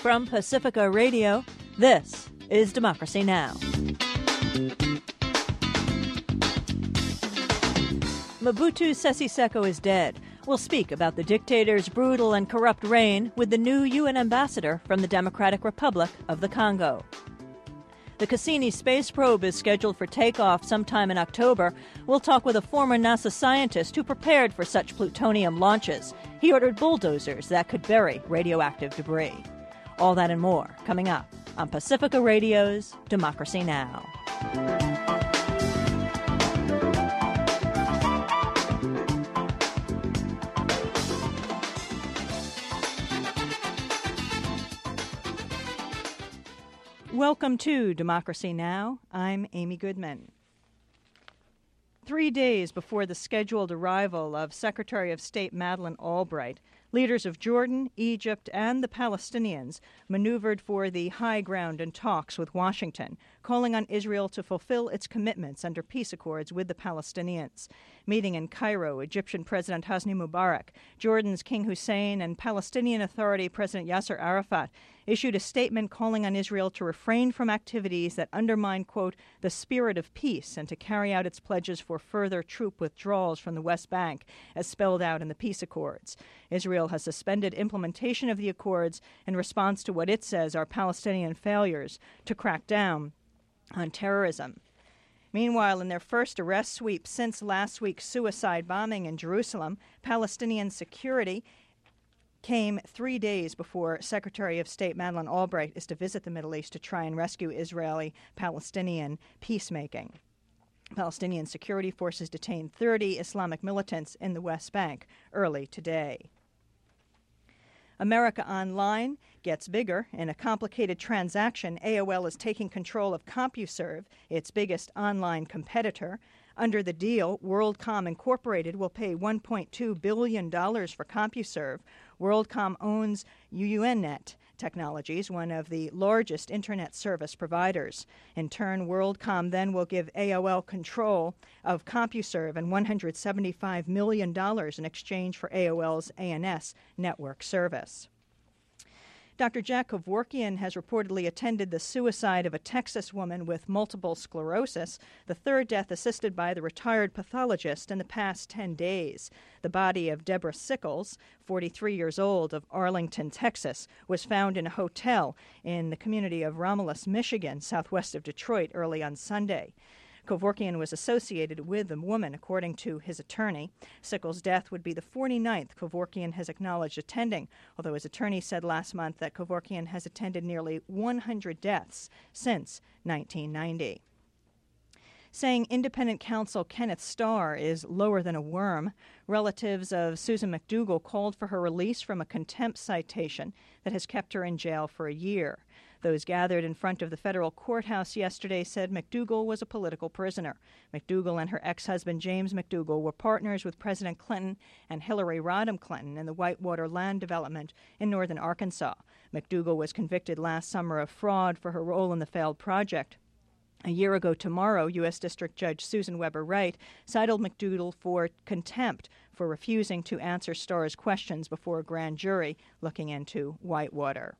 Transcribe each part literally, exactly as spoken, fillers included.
From Pacifica Radio, this is Democracy Now! Mobutu Sese Seko is dead. We'll speak about the dictator's brutal and corrupt reign with the new U N ambassador from the Democratic Republic of the Congo. The Cassini space probe is scheduled for takeoff sometime in October. We'll talk with a former NASA scientist who prepared for such plutonium launches. He ordered bulldozers that could bury radioactive debris. All that and more coming up on Pacifica Radio's Democracy Now! Welcome to Democracy Now! I'm Amy Goodman. Three days before the scheduled arrival of Secretary of State Madeleine Albright, leaders of Jordan, Egypt, and the Palestinians maneuvered for the high ground in talks with Washington, calling on Israel to fulfill its commitments under peace accords with the Palestinians. Meeting in Cairo, Egyptian President Hosni Mubarak, Jordan's King Hussein, and Palestinian Authority President Yasser Arafat issued a statement calling on Israel to refrain from activities that undermine, quote, the spirit of peace and to carry out its pledges for further troop withdrawals from the West Bank, as spelled out in the peace accords. Israel has suspended implementation of the accords in response to what it says are Palestinian failures to crack down on terrorism. Meanwhile, in their first arrest sweep since last week's suicide bombing in Jerusalem, Palestinian security came three days before Secretary of State Madeleine Albright is to visit the Middle East to try and rescue Israeli-Palestinian peacemaking. Palestinian security forces detained thirty Islamic militants in the West Bank early today. America Online gets bigger. In a complicated transaction, A O L is taking control of CompuServe, its biggest online competitor. Under the deal, WorldCom Incorporated will pay one point two billion dollars for CompuServe. WorldCom owns UUNet Technologies, one of the largest internet service providers. In turn, WorldCom then will give A O L control of CompuServe and one hundred seventy-five million dollars in exchange for A O L's A N S network service. Doctor Jack Kevorkian has reportedly attended the suicide of a Texas woman with multiple sclerosis, the third death assisted by the retired pathologist in the past ten days. The body of Deborah Sickles, forty-three years old, of Arlington, Texas, was found in a hotel in the community of Romulus, Michigan, southwest of Detroit, early on Sunday. Kevorkian was associated with the woman, according to his attorney. Sickles' death would be the forty-ninth Kevorkian has acknowledged attending, although his attorney said last month that Kevorkian has attended nearly one hundred deaths since nineteen ninety. Saying independent counsel Kenneth Starr is lower than a worm, relatives of Susan McDougal called for her release from a contempt citation that has kept her in jail for a year. Those gathered in front of the federal courthouse yesterday said McDougal was a political prisoner. McDougal and her ex-husband James McDougal were partners with President Clinton and Hillary Rodham Clinton in the Whitewater land development in northern Arkansas. McDougal was convicted last summer of fraud for her role in the failed project. A year ago tomorrow, U S District Judge Susan Weber Wright cited McDougal for contempt for refusing to answer Starr's questions before a grand jury looking into Whitewater.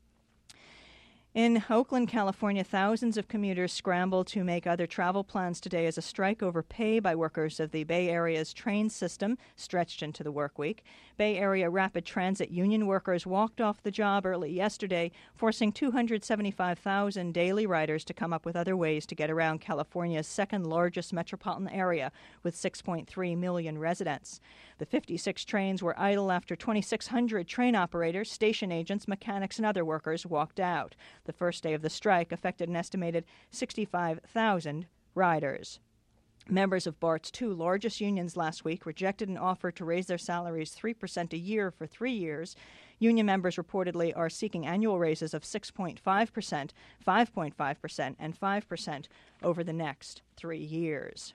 In Oakland, California, thousands of commuters scrambled to make other travel plans today as a strike over pay by workers of the Bay Area's train system stretched into the work week. Bay Area Rapid Transit Union workers walked off the job early yesterday, forcing two hundred seventy-five thousand daily riders to come up with other ways to get around California's second-largest metropolitan area with six point three million residents. The fifty-six trains were idle after twenty-six hundred train operators, station agents, mechanics, and other workers walked out. The first day of the strike affected an estimated sixty-five thousand riders. Members of BART's two largest unions last week rejected an offer to raise their salaries three percent a year for three years. Union members reportedly are seeking annual raises of six point five percent, five point five percent, and five percent over the next three years.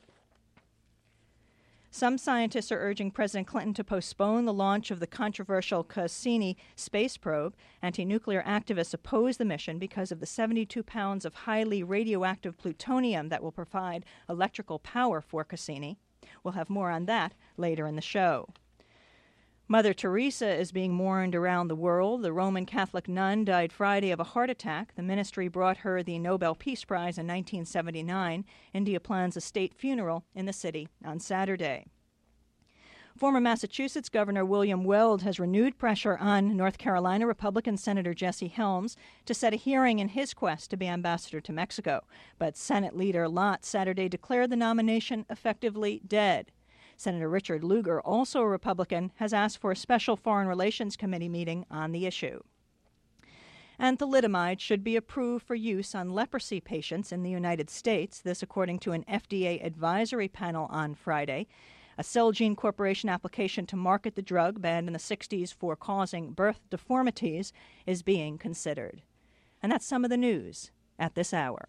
Some scientists are urging President Clinton to postpone the launch of the controversial Cassini space probe. Anti-nuclear activists oppose the mission because of the seventy-two pounds of highly radioactive plutonium that will provide electrical power for Cassini. We'll have more on that later in the show. Mother Teresa is being mourned around the world. The Roman Catholic nun died Friday of a heart attack. The ministry brought her the Nobel Peace Prize in nineteen seventy-nine. India plans a state funeral in the city on Saturday. Former Massachusetts Governor William Weld has renewed pressure on North Carolina Republican Senator Jesse Helms to set a hearing in his quest to be ambassador to Mexico. But Senate Leader Lott Saturday declared the nomination effectively dead. Senator Richard Lugar, also a Republican, has asked for a special Foreign Relations Committee meeting on the issue. And thalidomide should be approved for use on leprosy patients in the United States, this according to an F D A advisory panel on Friday. A Celgene Corporation application to market the drug, banned in the sixties for causing birth deformities, is being considered. And that's some of the news at this hour.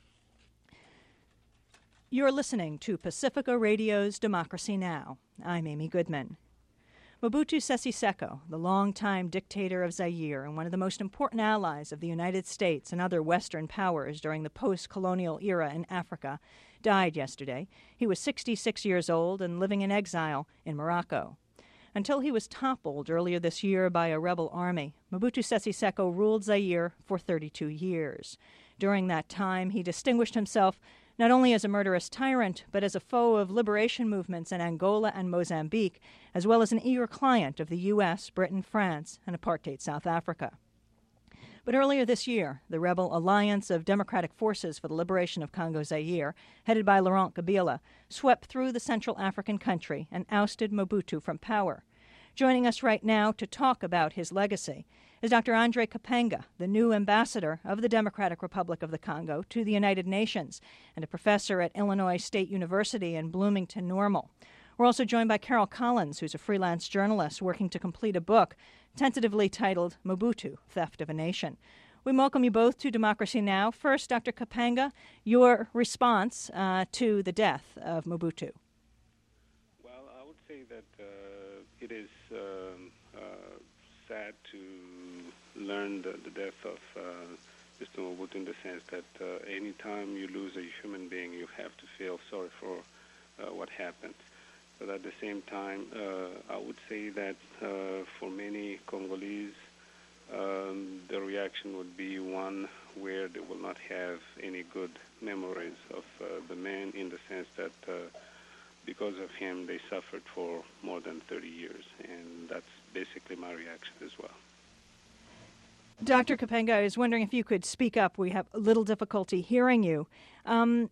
You're listening to Pacifica Radio's Democracy Now! I'm Amy Goodman. Mobutu Sese Seko, the longtime dictator of Zaire and one of the most important allies of the United States and other Western powers during the post-colonial era in Africa, died yesterday. He was sixty-six years old and living in exile in Morocco. Until he was toppled earlier this year by a rebel army, Mobutu Sese Seko ruled Zaire for thirty-two years. During that time, he distinguished himself not only as a murderous tyrant, but as a foe of liberation movements in Angola and Mozambique, as well as an eager client of the U S, Britain, France, and apartheid South Africa. But earlier this year, the rebel Alliance of Democratic Forces for the Liberation of Congo-Zaire, headed by Laurent Kabila, swept through the Central African country and ousted Mobutu from power. Joining us right now to talk about his legacy is Doctor Andre Kapanga, the new ambassador of the Democratic Republic of the Congo to the United Nations and a professor at Illinois State University in Bloomington Normal. We're also joined by Carol Collins, who's a freelance journalist working to complete a book tentatively titled Mobutu, Theft of a Nation. We welcome you both to Democracy Now! First, Doctor Kapanga, your response uh, to the death of Mobutu. Well, I would say that uh, it is um, uh, sad to learn the, the death of uh, Mister Mobutu, in the sense that uh, any time you lose a human being, you have to feel sorry for uh, what happened. But at the same time, uh, I would say that uh, for many Congolese, um, the reaction would be one where they will not have any good memories of uh, the man, in the sense that uh, because of him, they suffered for more than thirty years. And that's basically my reaction as well. Doctor Kapanga, I was wondering if you could speak up. We have a little difficulty hearing you. Um,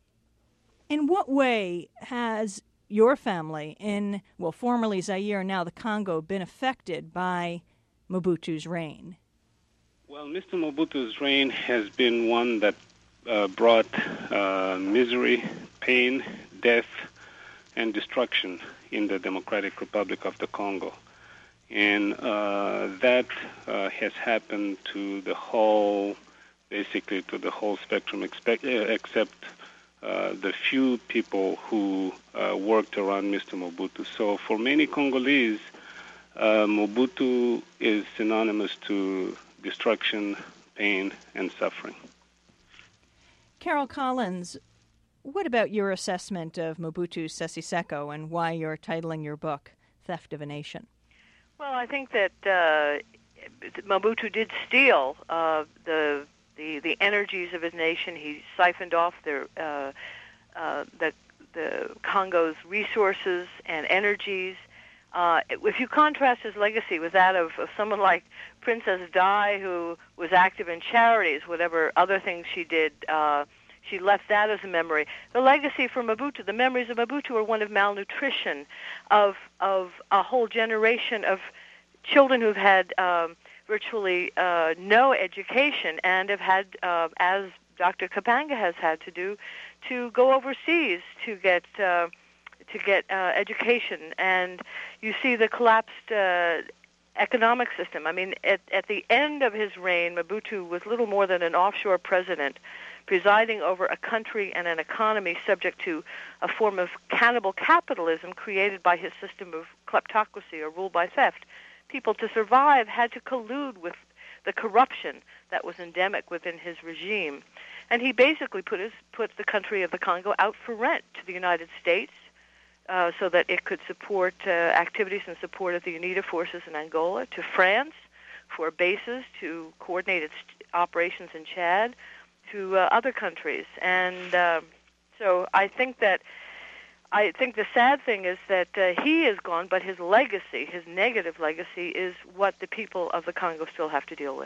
in what way has your family in, well, formerly Zaire, now the Congo, been affected by Mobutu's reign? Well, Mister Mobutu's reign has been one that uh, brought uh, misery, pain, death, and destruction in the Democratic Republic of the Congo. And uh, that uh, has happened to the whole, basically to the whole spectrum, expect, uh, except uh, the few people who uh, worked around Mister Mobutu. So for many Congolese, uh, Mobutu is synonymous to destruction, pain, and suffering. Carol Collins, what about your assessment of Mobutu Sese Seko and why you're titling your book Theft of a Nation? Well, I think that uh, Mobutu did steal uh, the, the the energies of his nation. He siphoned off the uh, uh, the the Congo's resources and energies. Uh, if you contrast his legacy with that of, of someone like Princess Di, who was active in charities, whatever other things she did, uh, she left that as a memory. The legacy for Mobutu, the memories of Mobutu, are one of malnutrition, of of a whole generation of children who've had um, virtually uh, no education and have had, uh, as Doctor Kapanga has had to do, to go overseas to get uh, to get uh, education. And you see the collapsed uh, economic system. I mean, at, at the end of his reign, Mobutu was little more than an offshore president, presiding over a country and an economy subject to a form of cannibal capitalism created by his system of kleptocracy, or rule by theft. People, to survive, had to collude with the corruption that was endemic within his regime. And he basically put his put the country of the Congo out for rent to the United States, uh, so that it could support uh, activities in support of the UNITA forces in Angola, to France for bases to coordinate its operations in Chad, to uh, other countries. And uh, so I think that I think the sad thing is that uh, he is gone, but his legacy, his negative legacy, is what the people of the Congo still have to deal with.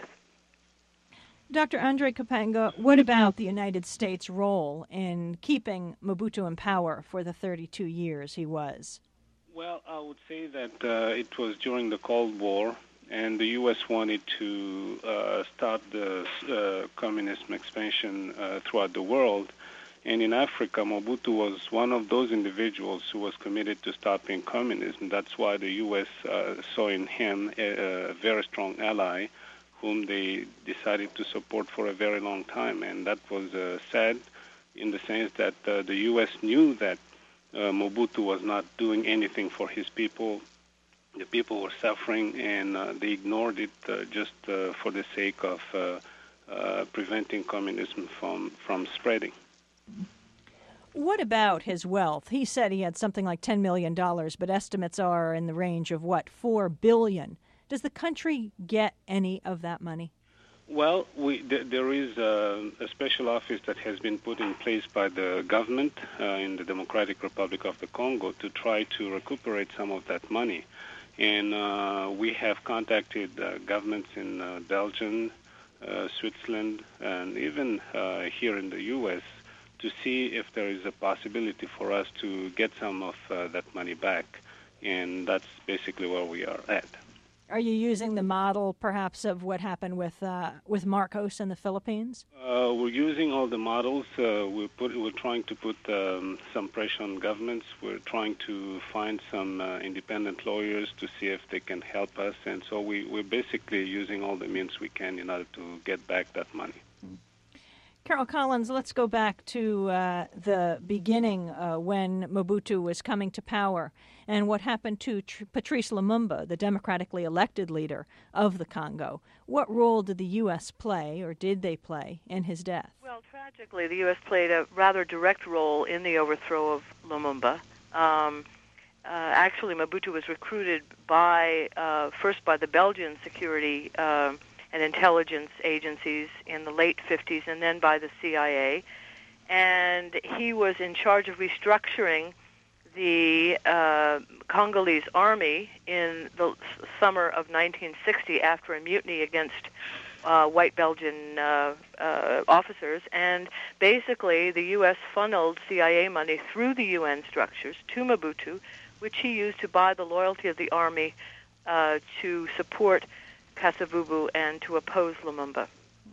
Doctor Andre Kapanga, what about the United States' role in keeping Mobutu in power for the thirty-two years he was? Well, I would say that uh, it was during the Cold War, and the U S wanted to uh, start the uh, communism expansion uh, throughout the world. And in Africa, Mobutu was one of those individuals who was committed to stopping communism. That's why the U S uh, saw in him a, a very strong ally, whom they decided to support for a very long time. And that was uh, sad in the sense that uh, the U S knew that uh, Mobutu was not doing anything for his people. The people were suffering, and uh, they ignored it uh, just uh, for the sake of uh, uh, preventing communism from, from spreading. What about his wealth? He said he had something like ten million dollars, but estimates are in the range of, what, four billion dollars. Does the country get any of that money? Well, we, th- there is a, a special office that has been put in place by the government uh, in the Democratic Republic of the Congo to try to recuperate some of that money. And uh, we have contacted uh, governments in uh, Belgium, uh, Switzerland, and even uh, here in the U S to see if there is a possibility for us to get some of uh, that money back. And that's basically where we are at. Are you using the model, perhaps, of what happened with uh, with Marcos in the Philippines? Uh, we're using all the models. Uh, we're, put, we're trying to put um, some pressure on governments. We're trying to find some uh, independent lawyers to see if they can help us. And so we, we're basically using all the means we can in order to get back that money. Carol Collins, let's go back to uh, the beginning uh, when Mobutu was coming to power and what happened to Tr- Patrice Lumumba, the democratically elected leader of the Congo. What role did the U S play, or did they play, in his death? Well, tragically, the U S played a rather direct role in the overthrow of Lumumba. Um, uh, actually, Mobutu was recruited by uh, first by the Belgian security uh, and intelligence agencies in the late fifties, and then by the C I A. And he was in charge of restructuring the uh, Congolese army in the summer of nineteen sixty after a mutiny against uh, white Belgian uh, uh, officers. And basically, the U S funneled C I A money through the U N structures to Mobutu, which he used to buy the loyalty of the army uh, to support Kasavubu and to oppose Lumumba.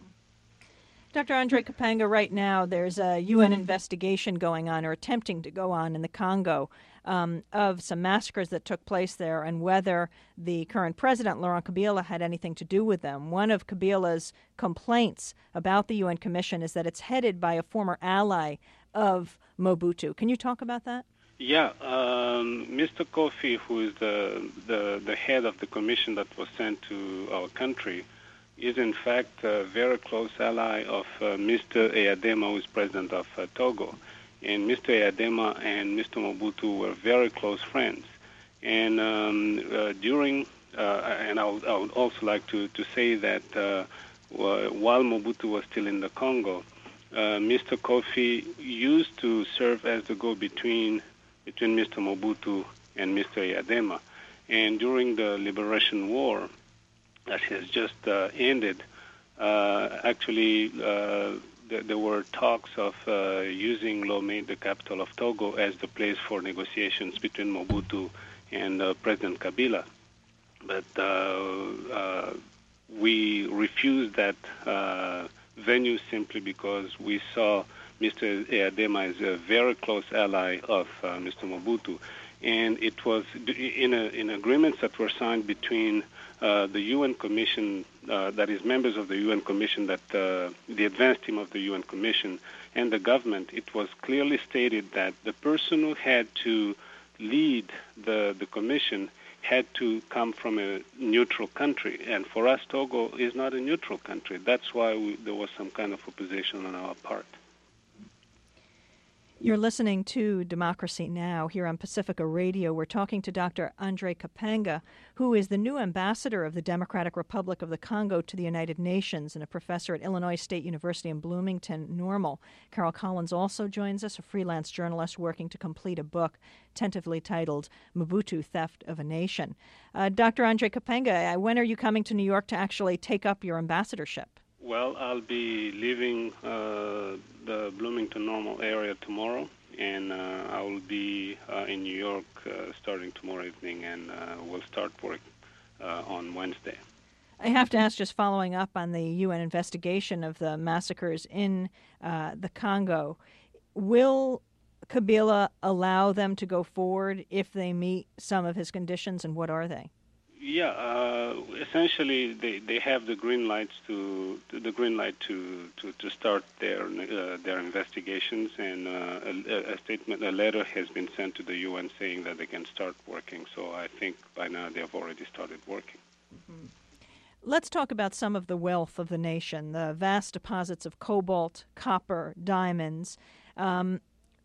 Doctor Andre Kapanga, right now there's a U N investigation going on, or attempting to go on, in the Congo um, of some massacres that took place there and whether the current president, Laurent Kabila, had anything to do with them. One of Kabila's complaints about the U N Commission is that it's headed by a former ally of Mobutu. Can you talk about that? Yeah, um, Mister Kofi, who is the, the, the head of the commission that was sent to our country, is in fact a very close ally of uh, Mister Eyadema, who is president of uh, Togo. And Mister Eyadema and Mister Mobutu were very close friends. And um, uh, during, uh, and I would, I would also like to, to say that uh, while Mobutu was still in the Congo, uh, Mister Kofi used to serve as the go-between between Mister Mobutu and Mister Eyadema. And during the Liberation War that has just uh, ended, uh, actually uh, th- there were talks of uh, using Lomé, the capital of Togo, as the place for negotiations between Mobutu and uh, President Kabila. But uh, uh, we refused that uh, venue simply because we saw Mister Eyadema as a very close ally of uh, Mister Mobutu. And it was in, a, in agreements that were signed between uh, the U N Commission, uh, that is members of the U N Commission, that uh, the advanced team of the U N Commission and the government, it was clearly stated that the person who had to lead the, the commission had to come from a neutral country. And for us, Togo is not a neutral country. That's why we, there was some kind of opposition on our part. You're listening to Democracy Now! Here on Pacifica Radio. We're talking to Doctor Andre Kapanga, who is the new ambassador of the Democratic Republic of the Congo to the United Nations and a professor at Illinois State University in Bloomington, Normal. Carol Collins also joins us, a freelance journalist working to complete a book tentatively titled Mobutu, Theft of a Nation. Uh, Doctor Andre Kapanga, when are you coming to New York to actually take up your ambassadorship? Well, I'll be leaving uh, the Bloomington Normal area tomorrow, and uh, I will be uh, in New York uh, starting tomorrow evening, and uh, we'll start work uh, on Wednesday. I have to ask, just following up on the U N investigation of the massacres in uh, the Congo, will Kabila allow them to go forward if they meet some of his conditions, and what are they? Yeah, uh, essentially they, they have the green lights to the green light to, to, to start their uh, their investigations, and uh, a, a statement, a letter has been sent to the U N saying that they can start working. So I think by now they have already started working. Mm-hmm. Let's talk about some of the wealth of the nation, the vast deposits of cobalt, copper, diamonds. Um,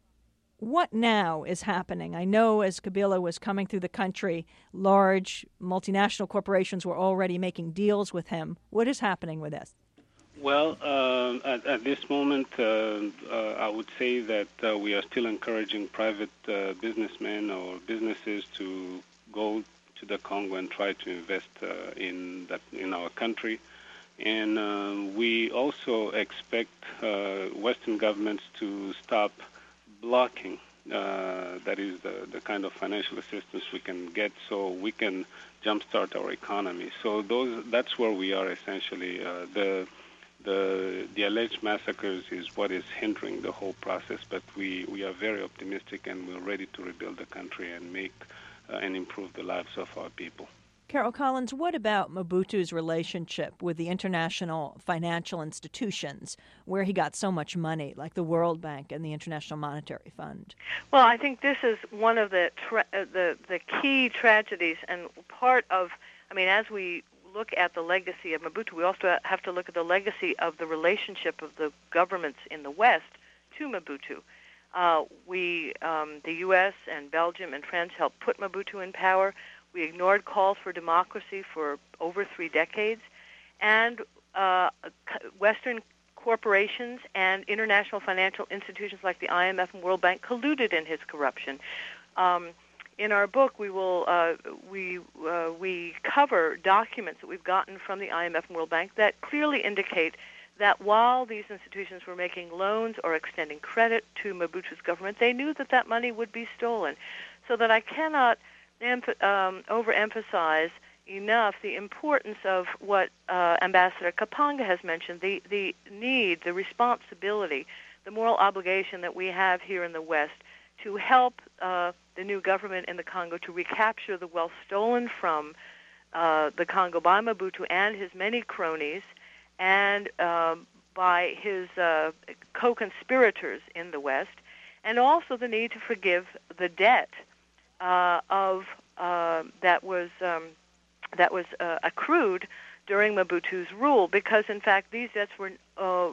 What now is happening? I know as Kabila was coming through the country, large multinational corporations were already making deals with him. What is happening with this? Well, uh, at, at this moment, uh, uh, I would say that uh, we are still encouraging private uh, businessmen or businesses to go to the Congo and try to invest uh, in that in our country. And uh, we also expect uh, Western governments to stop blocking, uh, that is the, the kind of financial assistance we can get so we can jumpstart our economy. So those that's where we are essentially. Uh, the, the the alleged massacres is what is hindering the whole process, but we, we are very optimistic and we're ready to rebuild the country and make uh, and improve the lives of our people. Carol Collins, what about Mobutu's relationship with the international financial institutions where he got so much money, like the World Bank and the International Monetary Fund? Well, I think this is one of the tra- uh, the the key tragedies, and part of, I mean, as we look at the legacy of Mobutu, we also have to look at the legacy of the relationship of the governments in the West to Mobutu. Uh, we, um, the U S and Belgium and France helped put Mobutu in power. We ignored calls for democracy for over three decades, and uh, Western corporations and international financial institutions like the I M F and World Bank colluded in his corruption. Um, in our book, we will uh, we uh, we cover documents that we've gotten from the I M F and World Bank that clearly indicate that while these institutions were making loans or extending credit to Mobutu's government, they knew that that money would be stolen. So that I cannot Emph- um, overemphasize enough the importance of what uh, Ambassador Kapanga has mentioned, the, the need, the responsibility, the moral obligation that we have here in the West to help uh, the new government in the Congo to recapture the wealth stolen from uh, the Congo by Mobutu and his many cronies and uh, by his uh, co-conspirators in the West, and also the need to forgive the debt Uh, of uh, that was um, that was uh, accrued during Mobutu's rule, because in fact these debts were uh,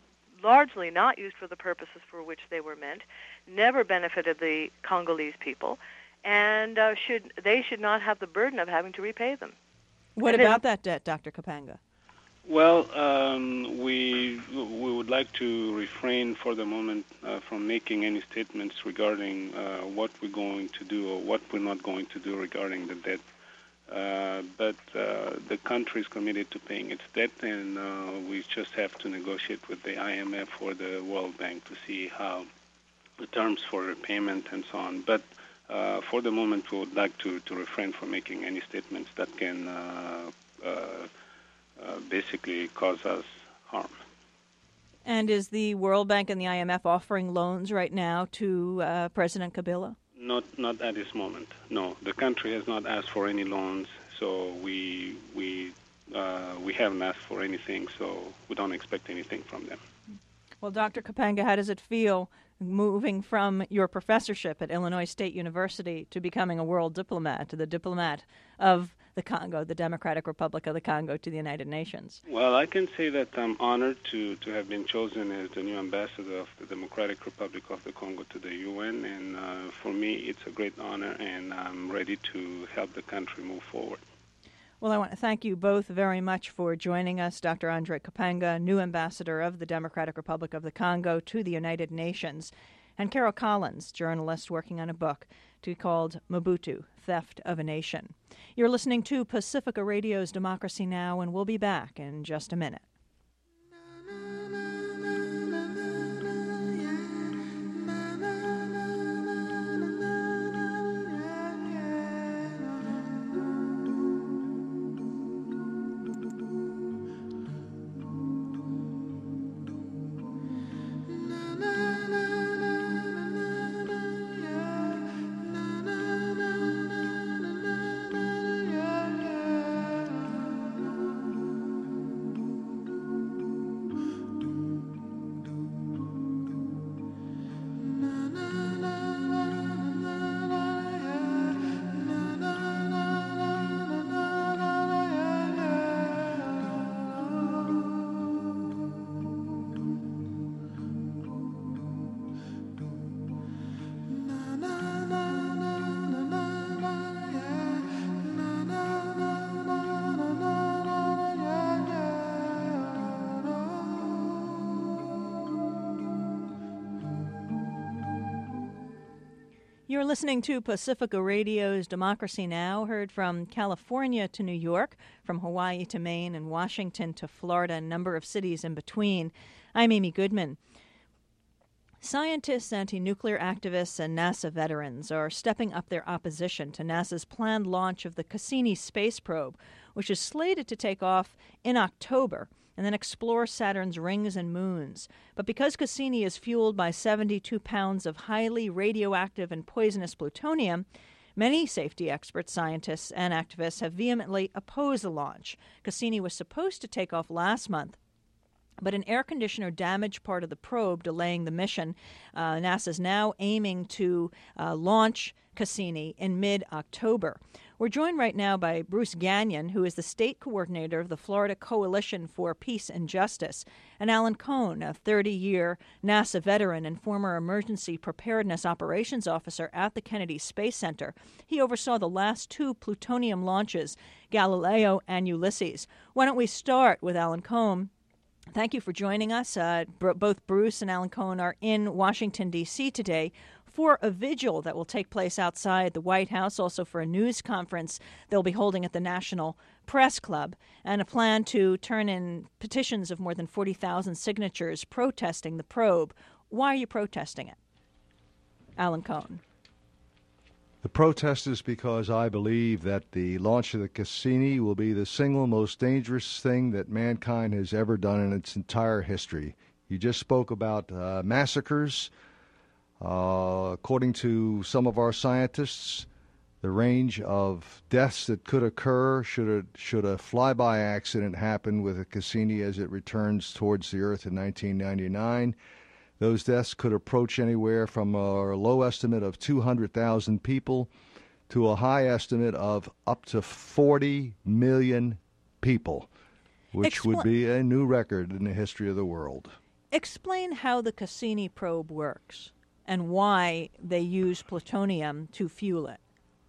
largely not used for the purposes for which they were meant, never benefited the Congolese people, and uh, should they should not have the burden of having to repay them. What and about that debt, Doctor Kapanga? Well, um, we we would like to refrain for the moment uh, from making any statements regarding uh, what we're going to do or what we're not going to do regarding the debt. Uh, but uh, the country is committed to paying its debt, and uh, we just have to negotiate with the I M F or the World Bank to see how the terms for repayment and so on. But uh, for the moment, we would like to, to refrain from making any statements that can uh, uh, Uh, basically cause us harm. And is the World Bank and the I M F offering loans right now to uh, President Kabila? Not not at this moment. No, the country has not asked for any loans, so we we uh, we haven't asked for anything, so we don't expect anything from them. Well, Doctor Kapanga, how does it feel moving from your professorship at Illinois State University to becoming a world diplomat, to the diplomat of the Congo, the Democratic Republic of the Congo, to the United Nations? Well, I can say that I'm honored to, to have been chosen as the new ambassador of the Democratic Republic of the Congo to the U N, and uh, for me it's a great honor, and I'm ready to help the country move forward. Well, I want to thank you both very much for joining us. Doctor Andre Kapanga, new ambassador of the Democratic Republic of the Congo to the United Nations, and Carol Collins, journalist working on a book to be called Mobutu, Theft of a Nation. You're listening to Pacifica Radio's Democracy Now!, and we'll be back in just a minute. You're listening to Pacifica Radio's Democracy Now!, heard from California to New York, from Hawaii to Maine, and Washington to Florida, a number of cities in between. I'm Amy Goodman. Scientists, anti-nuclear activists, and NASA veterans are stepping up their opposition to NASA's planned launch of the Cassini space probe, which is slated to take off in October and then explore Saturn's rings and moons. But because Cassini is fueled by seventy-two pounds of highly radioactive and poisonous plutonium, many safety experts, scientists, and activists have vehemently opposed the launch. Cassini was supposed to take off last month, but an air conditioner damaged part of the probe, delaying the mission. Uh, NASA's now aiming to uh, launch Cassini in mid-October. We're joined right now by Bruce Gagnon, who is the state coordinator of the Florida Coalition for Peace and Justice, and Alan Cohn, a thirty-year NASA veteran and former Emergency Preparedness Operations Officer at the Kennedy Space Center. He oversaw the last two plutonium launches, Galileo and Ulysses. Why don't we start with Alan Cohn? Thank you for joining us. Uh, br- both Bruce and Alan Cohn are in Washington, D C today for a vigil that will take place outside the White House, also for a news conference they'll be holding at the National Press Club, and a plan to turn in petitions of more than forty thousand signatures protesting the probe. Why are you protesting it? Alan Cohn. The protest is because I believe that the launch of the Cassini will be the single most dangerous thing that mankind has ever done in its entire history. You just spoke about uh, massacres. Uh, according to some of our scientists, the range of deaths that could occur should a, should a flyby accident happen with a Cassini as it returns towards the Earth in nineteen ninety-nine. Those deaths could approach anywhere from a low estimate of two hundred thousand people to a high estimate of up to forty million people, which Expl- would be a new record in the history of the world. Explain how the Cassini probe works and why they use plutonium to fuel it.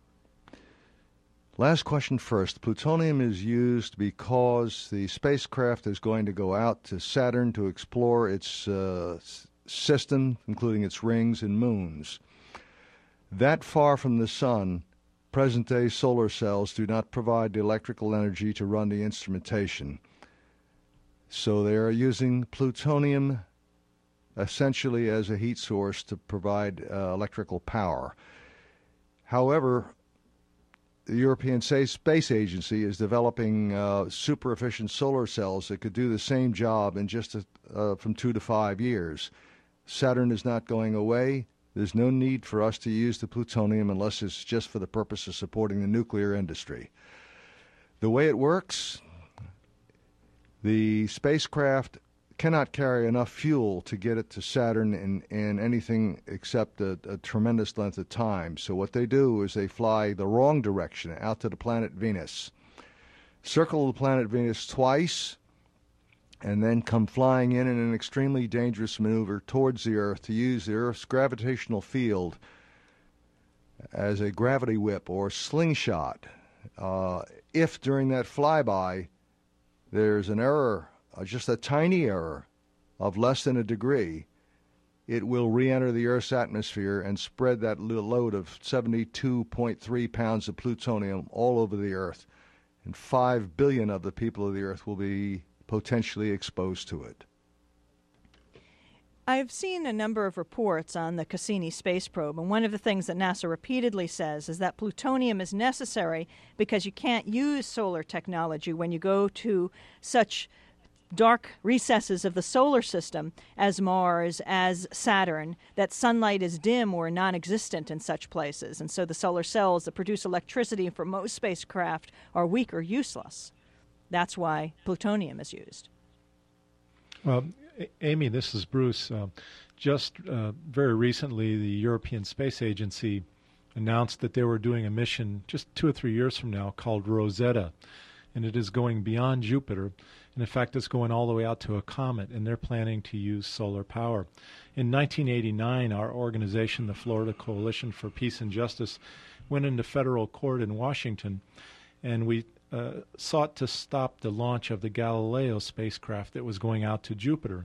Last question first. Plutonium is used because the spacecraft is going to go out to Saturn to explore its uh, system, including its rings and moons. That far from the sun, present-day solar cells do not provide the electrical energy to run the instrumentation. So they are using plutonium essentially as a heat source to provide uh, electrical power. However, the European Space Agency is developing uh, super efficient solar cells that could do the same job in just a, uh, from two to five years. Saturn is not going away. There's no need for us to use the plutonium unless it's just for the purpose of supporting the nuclear industry. The way it works, the spacecraft cannot carry enough fuel to get it to Saturn in, in anything except a, a tremendous length of time. So what they do is they fly the wrong direction out to the planet Venus, circle the planet Venus twice, and then come flying in in an extremely dangerous maneuver towards the Earth to use the Earth's gravitational field as a gravity whip or slingshot. Uh, if during that flyby there's an error, uh, just a tiny error of less than a degree, it will re-enter the Earth's atmosphere and spread that little load of seventy-two point three pounds of plutonium all over the Earth. And five billion of the people of the Earth will be potentially exposed to it. I've seen a number of reports on the Cassini space probe, and one of the things that NASA repeatedly says is that plutonium is necessary because you can't use solar technology when you go to such dark recesses of the solar system as Mars, as Saturn, that sunlight is dim or non-existent in such places. And so the solar cells that produce electricity for most spacecraft are weak or useless. That's why plutonium is used. Well, Amy, this is Bruce. Uh, just uh, very recently, the European Space Agency announced that they were doing a mission just two or three years from now called Rosetta, and it is going beyond Jupiter. And in fact, it's going all the way out to a comet, and they're planning to use solar power. In nineteen eighty-nine, our organization, the Florida Coalition for Peace and Justice, went into federal court in Washington, and we uh, sought to stop the launch of the Galileo spacecraft that was going out to Jupiter.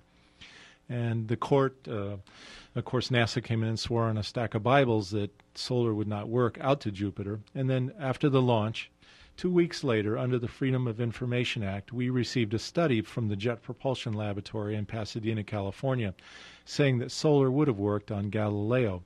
And the court, uh, of course, NASA came in and swore on a stack of Bibles that solar would not work out to Jupiter. And then after the launch, two weeks later, under the Freedom of Information Act, we received a study from the Jet Propulsion Laboratory in Pasadena, California, saying that solar would have worked on Galileo.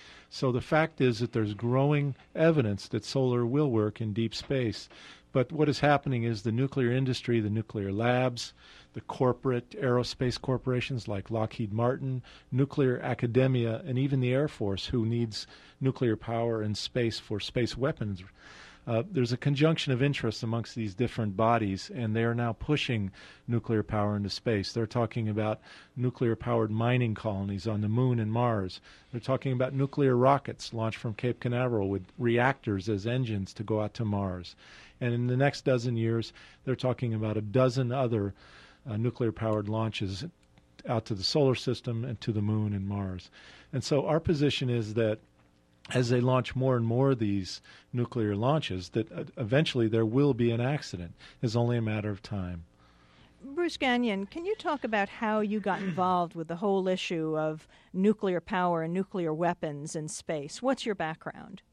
So the fact is that there's growing evidence that solar will work in deep space. But what is happening is the nuclear industry, the nuclear labs, the corporate aerospace corporations like Lockheed Martin, nuclear academia, and even the Air Force, who needs nuclear power and space for space weapons. Uh, there's a conjunction of interest amongst these different bodies, and they are now pushing nuclear power into space. They're talking about nuclear-powered mining colonies on the Moon and Mars. They're talking about nuclear rockets launched from Cape Canaveral with reactors as engines to go out to Mars. And in the next dozen years, they're talking about a dozen other uh, nuclear-powered launches out to the solar system and to the Moon and Mars. And so our position is that as they launch more and more of these nuclear launches, that uh, eventually there will be an accident. It's only a matter of time. Bruce Gagnon, can you talk about how you got involved with the whole issue of nuclear power and nuclear weapons in space? What's your background?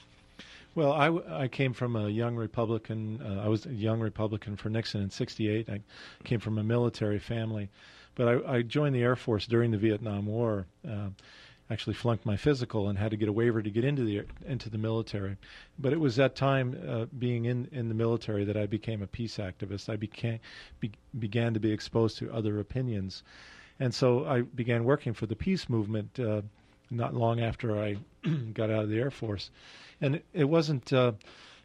Well, I, w- I came from a young Republican. Uh, I was a young Republican for Nixon in sixty-eight. I came from a military family. But I, I joined the Air Force during the Vietnam War. Uh, actually flunked my physical and had to get a waiver to get into the into the military. But it was that time, uh, being in, in the military, that I became a peace activist. I became be, began to be exposed to other opinions. And so I began working for the peace movement uh, not long after I got out of the Air Force. And it, it wasn't... Uh,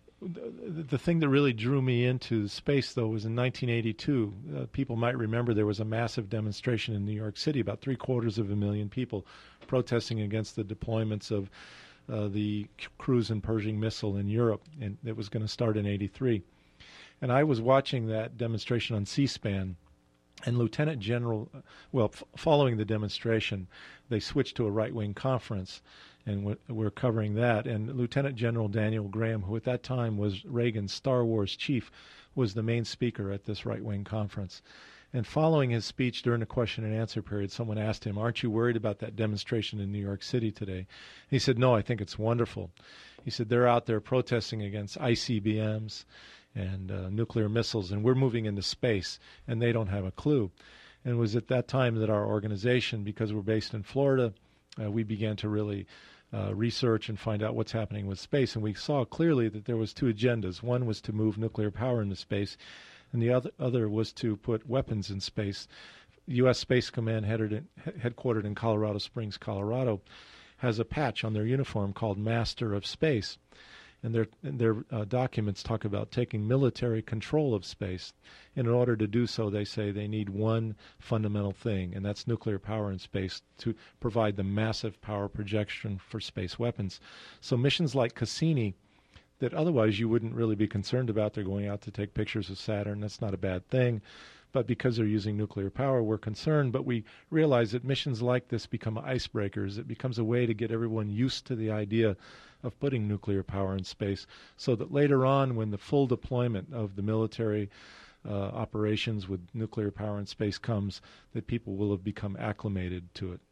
The, the thing that really drew me into space, though, was in nineteen eighty-two. Uh, people might remember there was a massive demonstration in New York City, about three quarters of a million people protesting against the deployments of uh, the cruise and Pershing missile in Europe, and it was going to start in eighty-three. And I was watching that demonstration on C-SPAN, and Lieutenant General, well, f- following the demonstration, they switched to a right-wing conference, and we're covering that. And Lieutenant General Daniel Graham, who at that time was Reagan's Star Wars chief, was the main speaker at this right-wing conference. And following his speech during the question and answer period, someone asked him, "Aren't you worried about that demonstration in New York City today?" He said, "No, I think it's wonderful." He said, "They're out there protesting against I C B Ms and uh, nuclear missiles, and we're moving into space, and they don't have a clue." And it was at that time that our organization, because we're based in Florida, uh, we began to really Uh, research and find out what's happening with space. And we saw clearly that there was two agendas. One was to move nuclear power into space, and the other, other was to put weapons in space. U S Space Command, headed in, headquartered in Colorado Springs, Colorado, has a patch on their uniform called Master of Space. And their, their uh, documents talk about taking military control of space. In order to do so, they say they need one fundamental thing, and that's nuclear power in space to provide the massive power projection for space weapons. So missions like Cassini, that otherwise you wouldn't really be concerned about, they're going out to take pictures of Saturn, that's not a bad thing. But because they're using nuclear power, we're concerned. But we realize that missions like this become icebreakers. It becomes a way to get everyone used to the idea of putting nuclear power in space, so that later on, when the full deployment of the military uh, operations with nuclear power in space comes, that people will have become acclimated to it.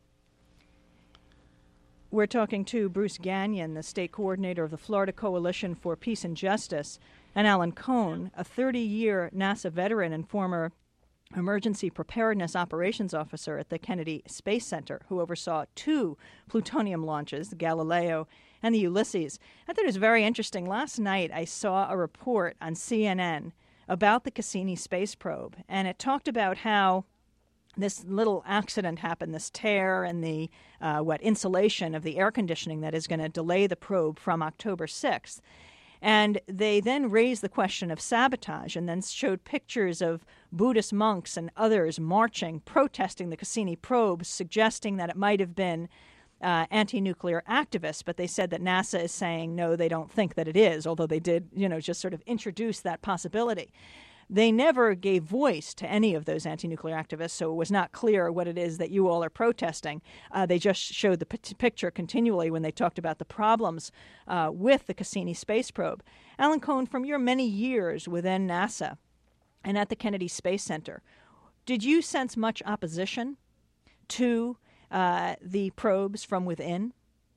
We're talking to Bruce Gagnon, the state coordinator of the Florida Coalition for Peace and Justice, and Alan Cohn, a thirty-year NASA veteran and former emergency preparedness operations officer at the Kennedy Space Center, who oversaw two plutonium launches, the Galileo and the Ulysses. I thought it was very interesting. Last night I saw a report on C N N about the Cassini space probe, and it talked about how this little accident happened, this tear in the uh, what insulation of the air conditioning that is going to delay the probe from October sixth. And they then raised the question of sabotage and then showed pictures of Buddhist monks and others marching, protesting the Cassini probe, suggesting that it might have been uh, anti-nuclear activists. But they said that NASA is saying, no, they don't think that it is, although they did, you know, just sort of introduce that possibility. They never gave voice to any of those anti-nuclear activists, so it was not clear what it is that you all are protesting. Uh, they just showed the p- picture continually when they talked about the problems uh, with the Cassini space probe. Alan Cohn, from your many years within NASA and at the Kennedy Space Center, did you sense much opposition to uh, the probes from within?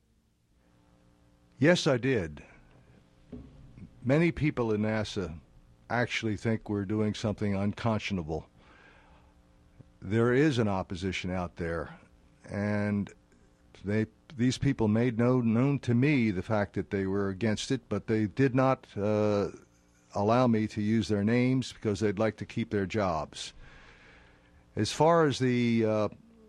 Yes, I did. Many people in NASA actually think we're doing something unconscionable. There is an opposition out there, and they these people made no, known to me the fact that they were against it, but they did not uh, allow me to use their names because they'd like to keep their jobs. As far as the uh,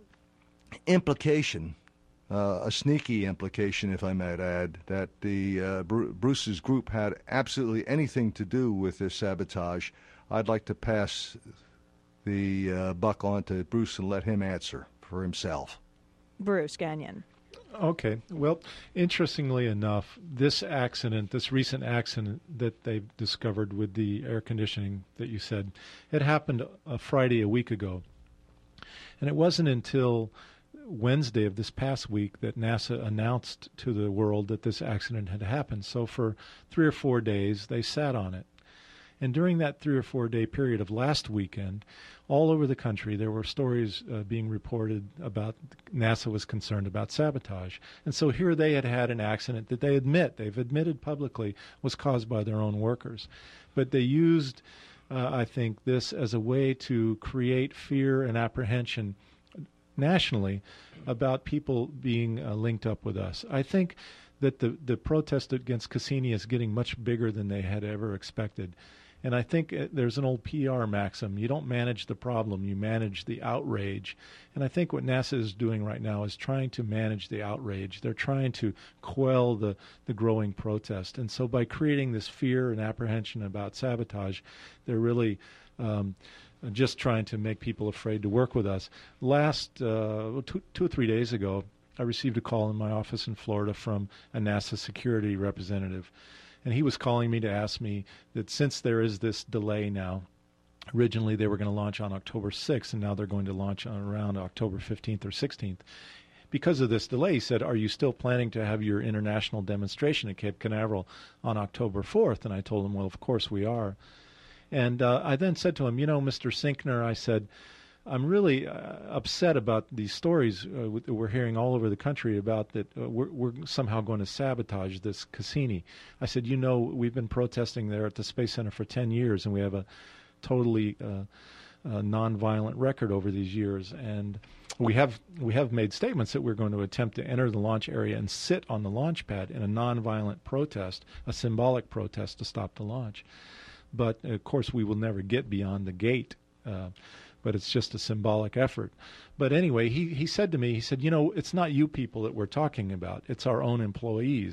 implication, uh, a sneaky implication, if I might add, that the uh, Bru- Bruce's group had absolutely anything to do with this sabotage, I'd like to pass the uh, buck on to Bruce and let him answer for himself. Bruce Gagnon. Okay. Well, interestingly enough, this accident, this recent accident that they've discovered with the air conditioning that you said, it happened a Friday a week ago. And it wasn't until Wednesday of this past week that NASA announced to the world that this accident had happened. So for three or four days, they sat on it. And during that three or four day period of last weekend, all over the country, there were stories uh, being reported about NASA was concerned about sabotage. And so here they had had an accident that they admit, they've admitted publicly, was caused by their own workers. But they used, uh, I think, this as a way to create fear and apprehension nationally about people being uh, linked up with us. I think that the, the protest against Cassini is getting much bigger than they had ever expected. And I think uh, there's an old P R maxim, you don't manage the problem, you manage the outrage. And I think what NASA is doing right now is trying to manage the outrage. They're trying to quell the, the growing protest. And so by creating this fear and apprehension about sabotage, they're really um, just trying to make people afraid to work with us. Last uh, two, two or three days ago, I received a call in my office in Florida from a NASA security representative. And he was calling me to ask me that since there is this delay now, originally they were going to launch on October sixth, and now they're going to launch on around October fifteenth or sixteenth. Because of this delay, he said, are you still planning to have your international demonstration at Cape Canaveral on October fourth? And I told him, well, of course we are. And uh, I then said to him, you know, Mister Sinkner, I said, I'm really uh, upset about these stories uh, that we're hearing all over the country about that uh, we're, we're somehow going to sabotage this Cassini. I said, you know, we've been protesting there at the Space Center for ten years, and we have a totally uh, uh, nonviolent record over these years. And we have we have made statements that we're going to attempt to enter the launch area and sit on the launch pad in a nonviolent protest, a symbolic protest to stop the launch. But, of course, we will never get beyond the gate. Uh, but it's just a symbolic effort. But anyway, he, he said to me, he said, you know, it's not you people that we're talking about. It's our own employees.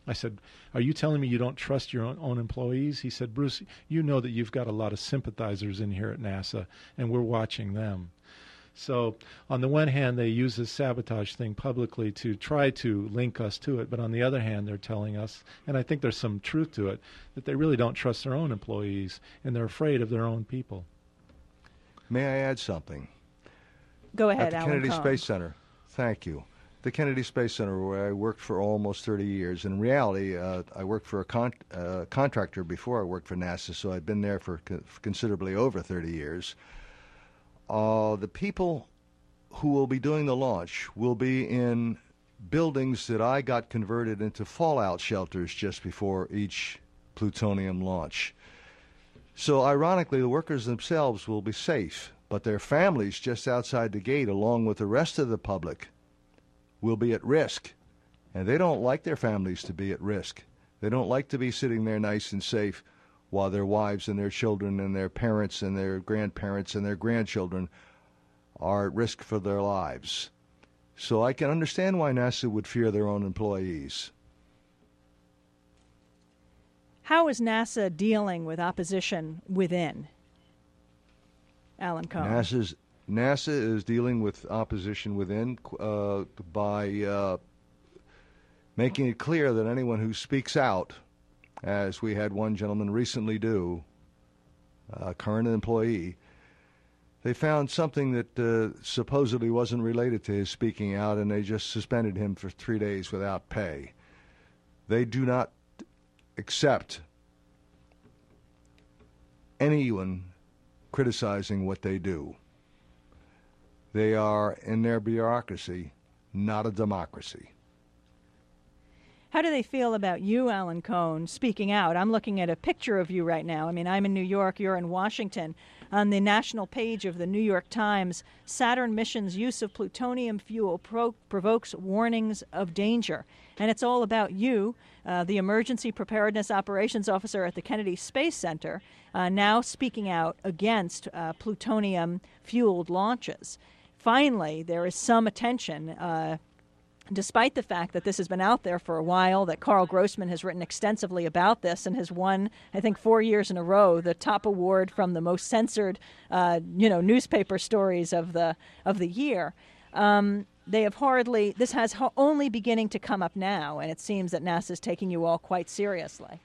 I said, are you telling me you don't trust your own, own employees? He said, Bruce, you know that you've got a lot of sympathizers in here at NASA, and we're watching them. So on the one hand, they use this sabotage thing publicly to try to link us to it. But on the other hand, they're telling us, and I think there's some truth to it, that they really don't trust their own employees, and they're afraid of their own people. May I add something? Go ahead, At the Alan Kennedy Cohn. Space Center. Thank you. The Kennedy Space Center, where I worked for almost thirty years. In reality, uh, I worked for a con- uh, contractor before I worked for NASA, so I'd been there for, co- for considerably over thirty years. Uh, the people who will be doing the launch will be in buildings that I got converted into fallout shelters just before each plutonium launch. So ironically, the workers themselves will be safe, but their families just outside the gate, along with the rest of the public, will be at risk. And they don't like their families to be at risk. They don't like to be sitting there nice and safe while their wives and their children and their parents and their grandparents and their grandchildren are at risk for their lives. So I can understand why NASA would fear their own employees. How is NASA dealing with opposition within? Alan Cohn. NASA's, NASA is dealing with opposition within uh, by uh, making it clear that anyone who speaks out, as we had one gentleman recently do, a current employee, they found something that uh, supposedly wasn't related to his speaking out, and they just suspended him for three days without pay. They do not accept anyone criticizing what they do. They are, in their bureaucracy, not a democracy. How do they feel about you, Alan Cohn, speaking out? I'm looking at a picture of you right now. I mean, I'm in New York, you're in Washington. On the national page of the New York Times, Saturn mission's use of plutonium fuel pro- provokes warnings of danger. And it's all about you, uh, the Emergency Preparedness Operations Officer at the Kennedy Space Center, uh, now speaking out against uh, plutonium-fueled launches. Finally, there is some attention, uh, despite the fact that this has been out there for a while, that Carl Grossman has written extensively about this and has won, I think, four years in a row, the top award from the most censored, uh, you know, newspaper stories of the of the year. Um, they have hardly, this has ho- only beginning to come up now, and it seems that NASA is taking you all quite seriously.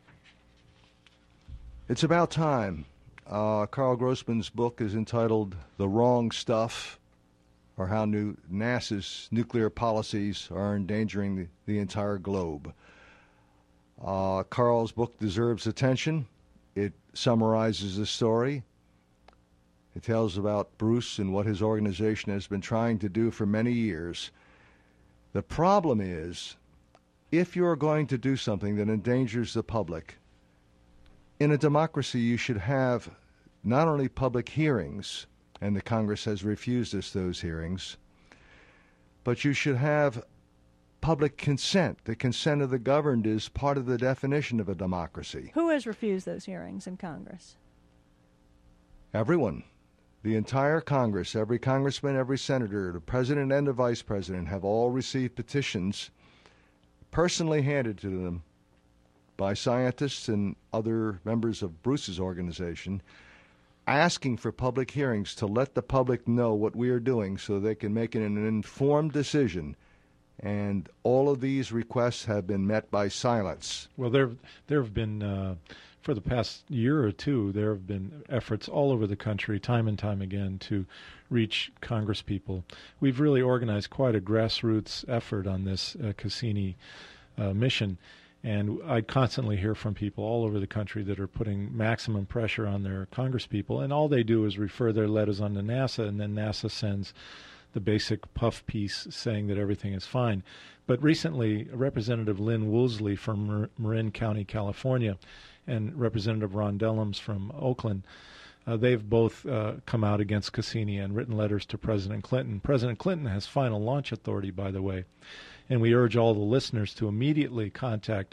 It's about time. Uh, Carl Grossman's book is entitled The Wrong Stuff, or How new NASA's Nuclear Policies Are Endangering the, the Entire Globe. Uh, Carl's book deserves attention. It summarizes the story. It tells about Bruce and what his organization has been trying to do for many years. The problem is, if you're going to do something that endangers the public, in a democracy you should have not only public hearings, and the Congress has refused us those hearings, but you should have public consent. The consent of the governed is part of the definition of a democracy. Who has refused those hearings in Congress? Everyone. The entire Congress, every congressman, every senator, the president and the vice president have all received petitions personally handed to them by scientists and other members of Bruce's organization, asking for public hearings to let the public know what we are doing so they can make an informed decision. And all of these requests have been met by silence. Well, there there have been, uh, for the past year or two, there have been efforts all over the country, time and time again, to reach congresspeople. We've really organized quite a grassroots effort on this uh, Cassini uh, mission. And I constantly hear from people all over the country that are putting maximum pressure on their congresspeople, and all they do is refer their letters on to NASA, and then NASA sends the basic puff piece saying that everything is fine. But recently, Representative Lynn Woolsey from Marin County, California, and Representative Ron Dellums from Oakland, uh, they've both uh, come out against Cassini and written letters to President Clinton. President Clinton has final launch authority, by the way. And we urge all the listeners to immediately contact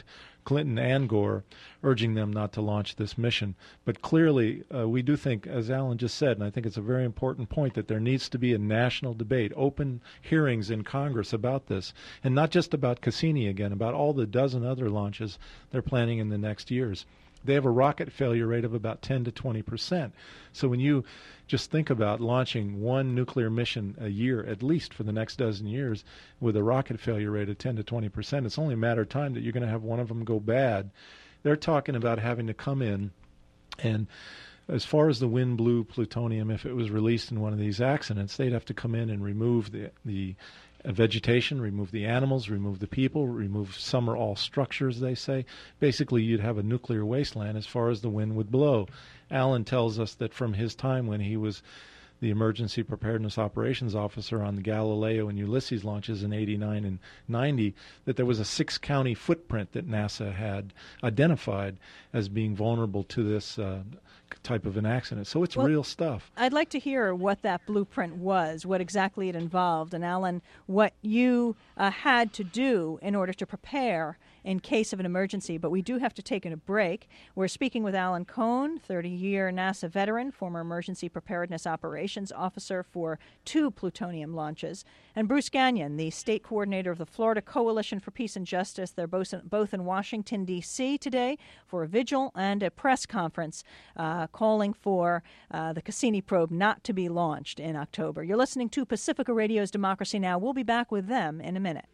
Clinton and Gore, urging them not to launch this mission. But clearly, uh, we do think, as Alan just said, and I think it's a very important point, that there needs to be a national debate, open hearings in Congress about this, and not just about Cassini again, about all the dozen other launches they're planning in the next years. They have a rocket failure rate of about ten to twenty percent. So when you just think about launching one nuclear mission a year, at least for the next dozen years, with a rocket failure rate of ten to twenty percent, it's only a matter of time that you're going to have one of them go bad. They're talking about having to come in, and as far as the wind blew plutonium, if it was released in one of these accidents, they'd have to come in and remove the the Uh, vegetation, remove the animals, remove the people, remove some or all structures, they say. Basically, you'd have a nuclear wasteland as far as the wind would blow. Alan tells us that from his time when he was the Emergency Preparedness Operations Officer on the Galileo and Ulysses launches in eighty-nine and ninety, that there was a six-county footprint that NASA had identified as being vulnerable to this uh, type of an accident. So it's well, real stuff. I'd like to hear what that blueprint was, what exactly it involved, and Alan, what you uh, had to do in order to prepare in case of an emergency. But we do have to take a break. We're speaking with Alan Cohn, thirty-year NASA veteran, former Emergency Preparedness Operations Officer for two plutonium launches, and Bruce Gagnon, the state coordinator of the Florida Coalition for Peace and Justice. They're both in, both in Washington, D C today for a vigil and a press conference uh, calling for uh, the Cassini probe not to be launched in October. You're listening to Pacifica Radio's Democracy Now! We'll be back with them in a minute.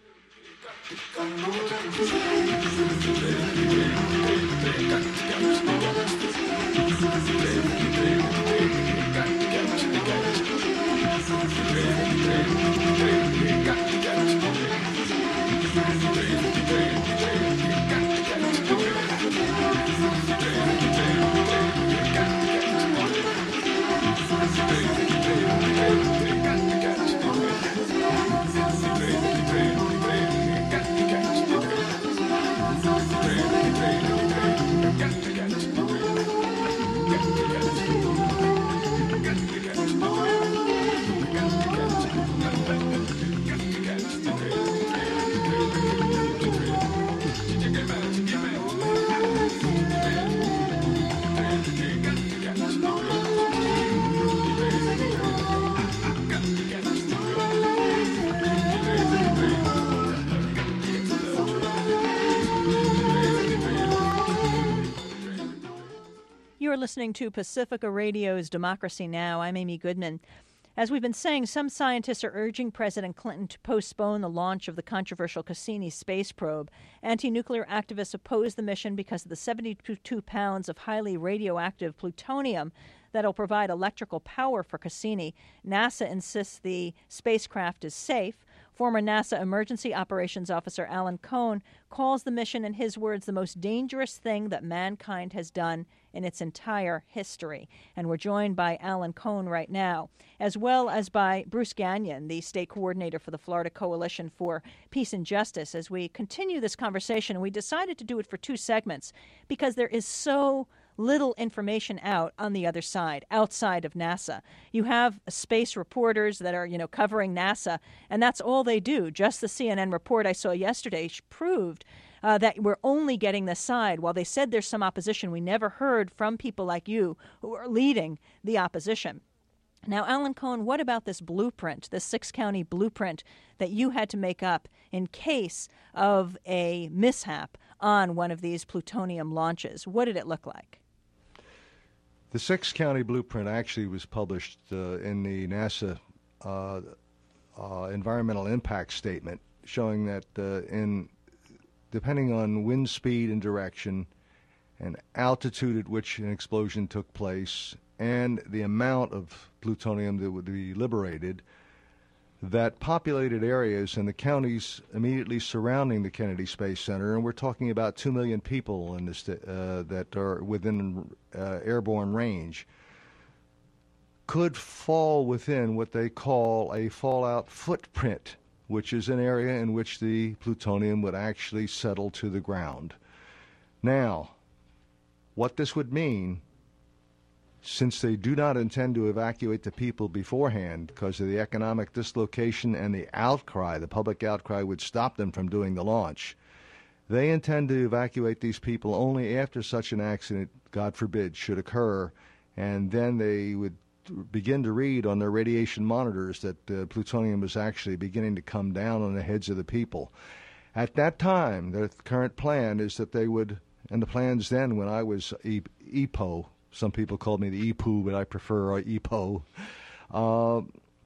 You're listening to Pacifica Radio's Democracy Now! I'm Amy Goodman. As we've been saying, some scientists are urging President Clinton to postpone the launch of the controversial Cassini space probe. Anti-nuclear activists oppose the mission because of the seventy-two pounds of highly radioactive plutonium that'll provide electrical power for Cassini. NASA insists the spacecraft is safe. Former NASA Emergency Operations Officer Alan Cohn calls the mission, in his words, the most dangerous thing that mankind has done in its entire history. And we're joined by Alan Cohn right now, as well as by Bruce Gagnon, the state coordinator for the Florida Coalition for Peace and Justice, as we continue this conversation. And we decided to do it for two segments because there is so little information out on the other side, outside of NASA. You have space reporters that are, you know, covering NASA, and that's all they do. Just the C N N report I saw yesterday proved uh, that we're only getting this side. While they said there's some opposition, we never heard from people like you who are leading the opposition. Now, Alan Cohn, what about this blueprint, this six-county blueprint that you had to make up in case of a mishap on one of these plutonium launches? What did it look like? The six-county blueprint actually was published uh, in the NASA uh, uh, environmental impact statement, showing that uh, in depending on wind speed and direction and altitude at which an explosion took place and the amount of plutonium that would be liberated, that populated areas and the counties immediately surrounding the Kennedy Space Center, and we're talking about two million people in this, uh, that are within uh, airborne range, could fall within what they call a fallout footprint, which is an area in which the plutonium would actually settle to the ground. Now, what this would mean, since they do not intend to evacuate the people beforehand because of the economic dislocation and the outcry, the public outcry would stop them from doing the launch. They intend to evacuate these people only after such an accident, God forbid, should occur, and then they would begin to read on their radiation monitors that uh, plutonium was actually beginning to come down on the heads of the people. At that time, the current plan is that they would, and the plans then when I was E P O, some people called me the E P O, but I prefer E P O, uh,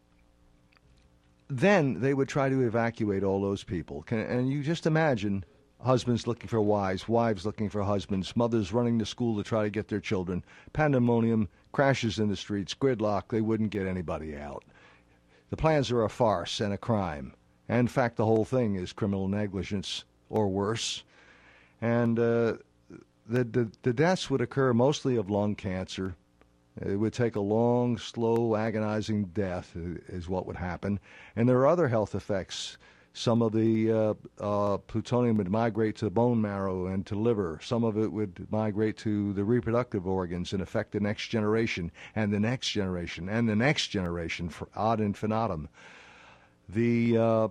then they would try to evacuate all those people. Can, and you just imagine husbands looking for wives, wives looking for husbands, mothers running to school to try to get their children, pandemonium, crashes in the streets, gridlock, they wouldn't get anybody out. The plans are a farce and a crime. And in fact, the whole thing is criminal negligence or worse. And uh, the, the, the deaths would occur mostly of lung cancer. It would take a long, slow, agonizing death is what would happen. And there are other health effects. Some of the uh, uh, plutonium would migrate to the bone marrow and to liver. Some of it would migrate to the reproductive organs and affect the next generation and the next generation and the next generation, for ad infinitum. The uh,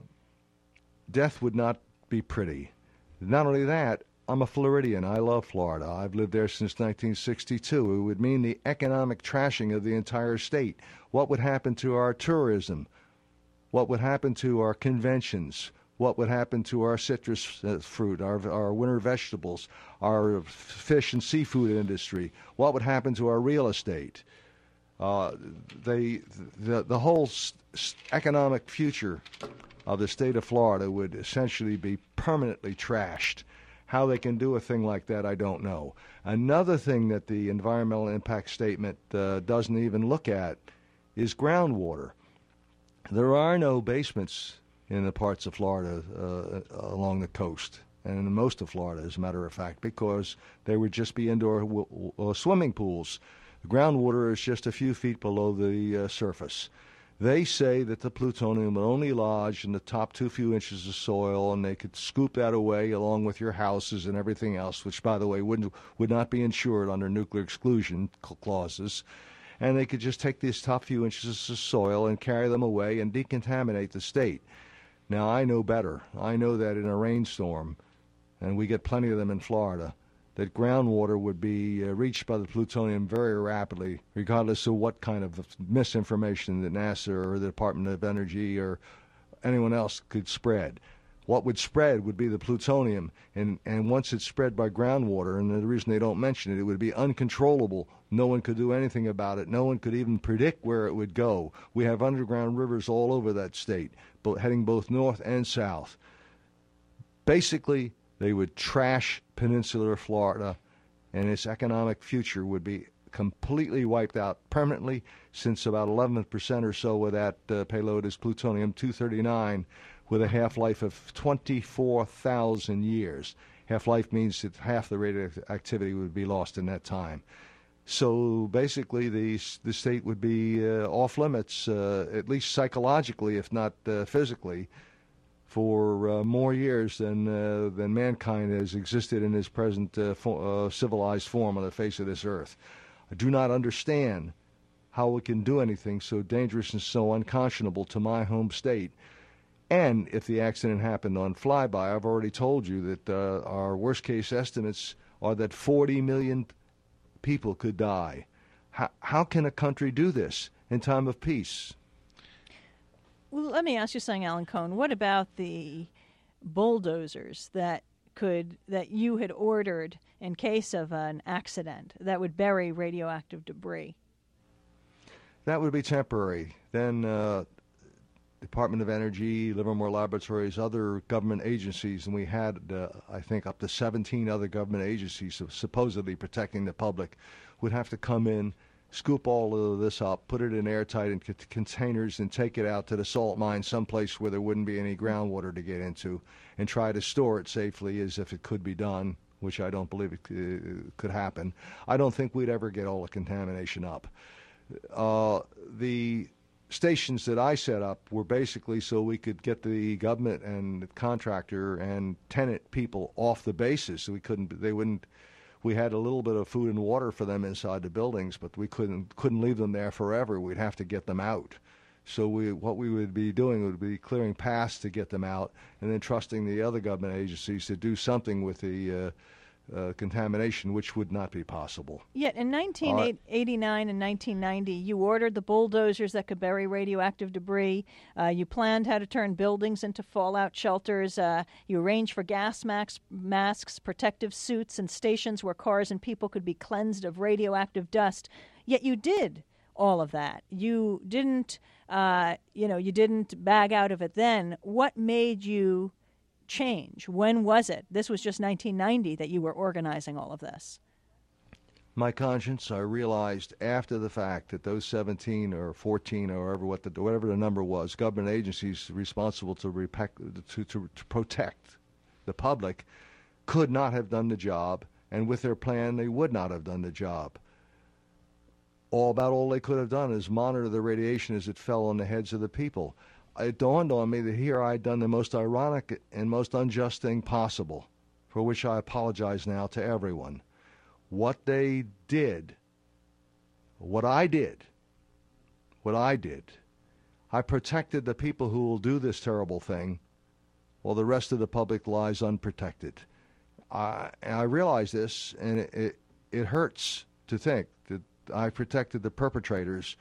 death would not be pretty. Not only that, I'm a Floridian. I love Florida. I've lived there since nineteen sixty-two. It would mean the economic trashing of the entire state. What would happen to our tourism? What would happen to our conventions? What would happen to our citrus uh, fruit, our, our winter vegetables, our fish and seafood industry? What would happen to our real estate? Uh, they, the, the whole s- s- economic future of the state of Florida would essentially be permanently trashed. How they can do a thing like that, I don't know. Another thing that the environmental impact statement uh, doesn't even look at is groundwater. There are no basements in the parts of Florida uh, along the coast, and in most of Florida, as a matter of fact, because they would just be indoor w- w- swimming pools. The groundwater is just a few feet below the uh, surface. They say that the plutonium will only lodge in the top two few inches of soil, and they could scoop that away along with your houses and everything else, which, by the way, wouldn't, would not be insured under nuclear exclusion clauses. And they could just take these top few inches of soil and carry them away and decontaminate the state. Now, I know better. I know that in a rainstorm, and we get plenty of them in Florida, that groundwater would be uh, reached by the plutonium very rapidly, regardless of what kind of misinformation that NASA or the Department of Energy or anyone else could spread. What would spread would be the plutonium, and, and once it's spread by groundwater, and the reason they don't mention it, it would be uncontrollable. No one could do anything about it. No one could even predict where it would go. We have underground rivers all over that state, but heading both north and south. Basically, they would trash peninsular Florida, and its economic future would be completely wiped out permanently, since about eleven percent or so of that uh, payload is plutonium two thirty-nine, with a half-life of twenty-four thousand years. Half-life means that half the radioactivity would be lost in that time. So basically, the the state would be uh, off limits, uh, at least psychologically, if not uh, physically, for uh, more years than uh, than mankind has existed in its present uh, fo- uh, civilized form on the face of this earth. I do not understand how we can do anything so dangerous and so unconscionable to my home state. And if the accident happened on flyby, I've already told you that uh, our worst-case estimates are that forty million people could die. How, how can a country do this in time of peace? Well, let me ask you something, Alan Cohn. What about the bulldozers that could that you had ordered in case of an accident that would bury radioactive debris? That would be temporary. Then uh, Department of Energy, Livermore Laboratories, other government agencies, and we had, uh, I think, up to seventeen other government agencies supposedly protecting the public, would have to come in, scoop all of this up, put it in airtight in c- containers, and take it out to the salt mine someplace where there wouldn't be any groundwater to get into, and try to store it safely as if it could be done, which I don't believe it uh, could happen. I don't think we'd ever get all the contamination up. Uh, the stations that I set up were basically so we could get the government and the contractor and tenant people off the bases. So we couldn't, they wouldn't, we had a little bit of food and water for them inside the buildings, but we couldn't couldn't leave them there forever. We'd have to get them out. So we, what we would be doing would be clearing paths to get them out, and then trusting the other government agencies to do something with the uh, uh, contamination, which would not be possible. Yet in nineteen eighty-nine and nineteen ninety, you ordered the bulldozers that could bury radioactive debris. Uh, you planned how to turn buildings into fallout shelters. Uh, you arranged for gas max- masks, protective suits, and stations where cars and people could be cleansed of radioactive dust. Yet you did all of that. You didn't, uh, you know, you didn't bag out of it then. What made you change? When was it? This was just nineteen ninety that you were organizing all of this. My conscience, I realized after the fact that those seventeen or fourteen or whatever, what the, whatever the number was, government agencies responsible to, repec- to, to, to protect the public could not have done the job, and with their plan, they would not have done the job. All about all they could have done is monitor the radiation as it fell on the heads of the people. It dawned on me that here I had done the most ironic and most unjust thing possible, for which I apologize now to everyone. What they did, what I did, what I did, I protected the people who will do this terrible thing, while the rest of the public lies unprotected. I, and I realize this, and it, it, it hurts to think that I protected the perpetrators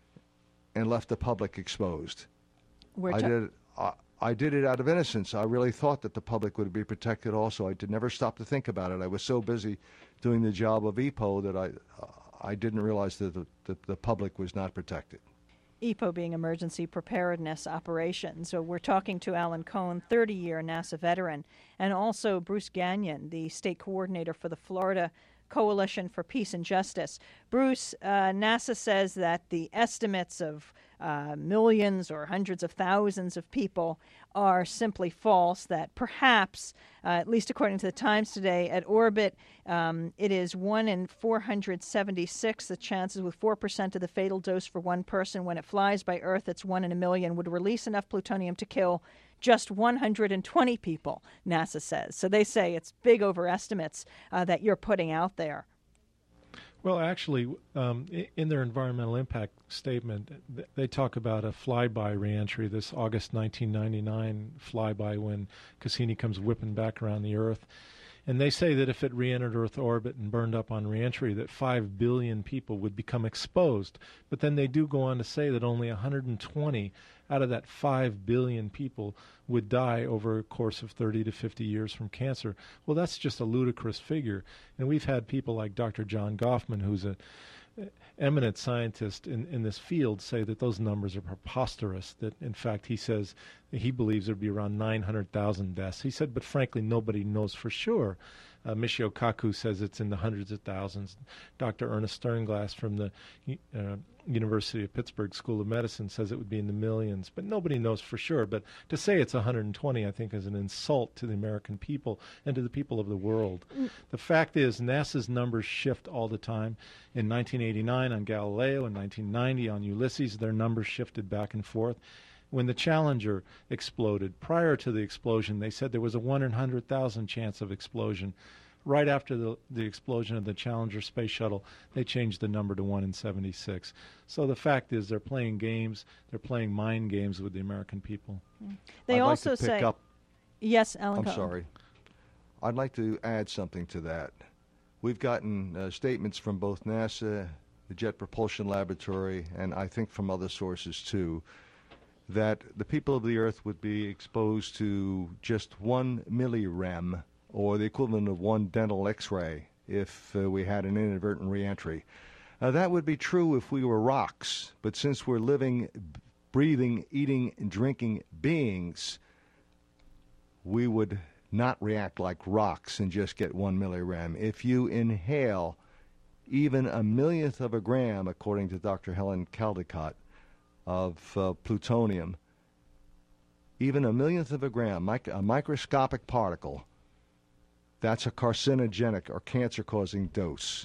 and left the public exposed. We're I ta- did. I, I did it out of innocence. I really thought that the public would be protected also. I did never stop to think about it. I was so busy doing the job of E P O that I uh, I didn't realize that the, that the public was not protected. E P O being Emergency Preparedness Operations. So we're talking to Alan Cohn, thirty-year NASA veteran, and also Bruce Gagnon, the state coordinator for the Florida Coalition for Peace and Justice. Bruce, uh, NASA says that the estimates of uh, millions or hundreds of thousands of people are simply false, that perhaps, uh, at least according to the Times today, at orbit, um, it is one in four hundred seventy-six. The chances with four percent of the fatal dose for one person. When it flies by Earth, it's one in a million, would release enough plutonium to kill just one hundred twenty people, NASA says. So they say it's big overestimates uh, that you're putting out there. Well, actually, um, in their environmental impact statement, they talk about a flyby reentry, this August nineteen ninety-nine flyby when Cassini comes whipping back around the Earth. And they say that if it re-entered Earth orbit and burned up on reentry, that five billion people would become exposed. But then they do go on to say that only one hundred twenty out of that five billion people would die over a course of thirty to fifty years from cancer. Well, that's just a ludicrous figure. And we've had people like Doctor John Goffman, who's an eminent scientist in, in this field, say that those numbers are preposterous, that in fact he says he believes there would be around nine hundred thousand deaths. He said, but frankly, nobody knows for sure. Uh, Michio Kaku says it's in the hundreds of thousands. Doctor Ernest Sternglass from the uh, University of Pittsburgh School of Medicine says it would be in the millions, but nobody knows for sure. But to say it's one hundred twenty, I think, is an insult to the American people and to the people of the world. Mm. The fact is, NASA's numbers shift all the time. In nineteen eighty-nine on Galileo, in nineteen ninety on Ulysses, their numbers shifted back and forth. When the Challenger exploded, prior to the explosion, they said there was a one in one hundred thousand chance of explosion. Right after the, the explosion of the Challenger space shuttle, they changed the number to one in seventy-six. So the fact is they're playing games, they're playing mind games with the American people. They I'd also like to pick say... Up, yes, Alan I'm Cohn. sorry. I'd like to add something to that. We've gotten uh, statements from both NASA, the Jet Propulsion Laboratory, and I think from other sources too, that the people of the Earth would be exposed to just one millirem, or the equivalent of one dental X-ray, if uh, we had an inadvertent reentry. Uh, that would be true if we were rocks, but since we're living, breathing, eating, and drinking beings, we would not react like rocks and just get one millirem. If you inhale even a millionth of a gram, according to Doctor Helen Caldicott, of uh, plutonium, even a millionth of a gram, mic- a microscopic particle, that's a carcinogenic or cancer-causing dose.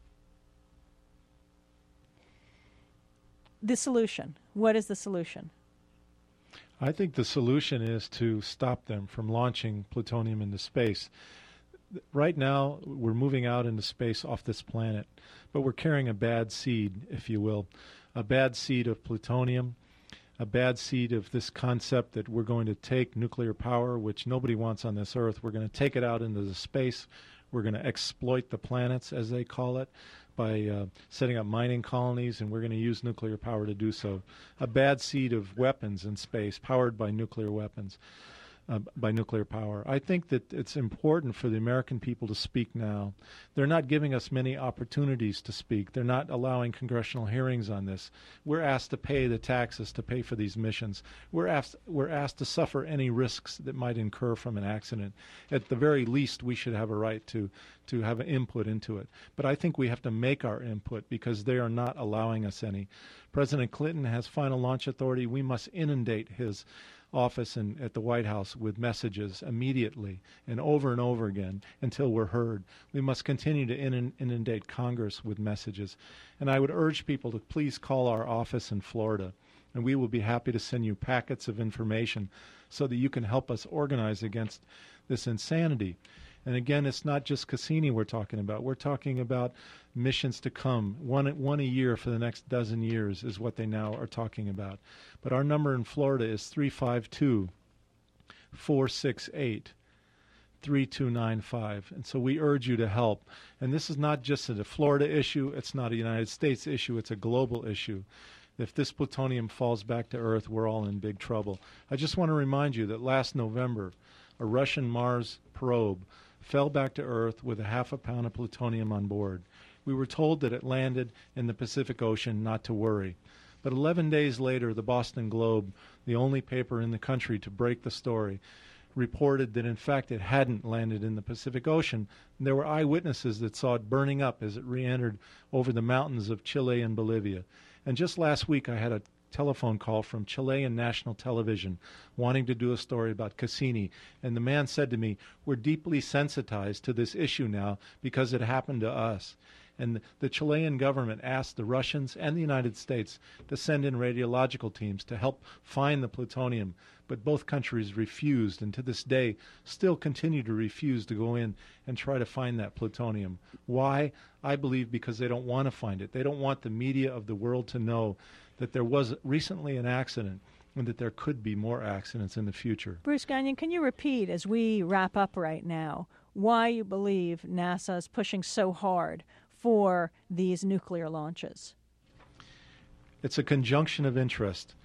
The solution. What is the solution? I think the solution is to stop them from launching plutonium into space. Right now, we're moving out into space off this planet, but we're carrying a bad seed, if you will, a bad seed of plutonium. a bad seed of this concept that we're going to take nuclear power, which nobody wants on this earth. We're going to take it out into the space. We're going to exploit the planets, as they call it, by uh, setting up mining colonies, and we're going to use nuclear power to do so. A bad seed of weapons in space powered by nuclear weapons. Uh, by nuclear power. I think that it's important for the American people to speak now. They're not giving us many opportunities to speak. They're not allowing congressional hearings on this. We're asked to pay the taxes to pay for these missions. We're asked, we're asked to suffer any risks that might incur from an accident. At the very least, we should have a right to, to have an input into it. But I think we have to make our input because they are not allowing us any. President Clinton has final launch authority. We must inundate his office and at the White House with messages immediately and over and over again until we're heard. We must continue to inundate Congress with messages. And I would urge people to please call our office in Florida, and we will be happy to send you packets of information so that you can help us organize against this insanity. And again, it's not just Cassini we're talking about. We're talking about missions to come. One, one a year for the next dozen years is what they now are talking about. But our number in Florida is three five two, four six eight, three two nine five. And so we urge you to help. And this is not just a Florida issue. It's not a United States issue. It's a global issue. If this plutonium falls back to Earth, we're all in big trouble. I just want to remind you that last November, a Russian Mars probe fell back to Earth with a half a pound of plutonium on board. We were told that it landed in the Pacific Ocean, not to worry. But eleven days later, the Boston Globe, the only paper in the country to break the story, reported that in fact it hadn't landed in the Pacific Ocean. And there were eyewitnesses that saw it burning up as it re-entered over the mountains of Chile and Bolivia. And just last week I had a telephone call from Chilean national television wanting to do a story about Cassini. And the man said to me, we're deeply sensitized to this issue now because it happened to us. And the Chilean government asked the Russians and the United States to send in radiological teams to help find the plutonium. But both countries refused, and to this day still continue to refuse to go in and try to find that plutonium. Why? I believe because they don't want to find it. They don't want the media of the world to know that there was recently an accident and that there could be more accidents in the future. Bruce Gagnon, can you repeat, as we wrap up right now, why you believe NASA is pushing so hard for these nuclear launches? It's a conjunction of interest.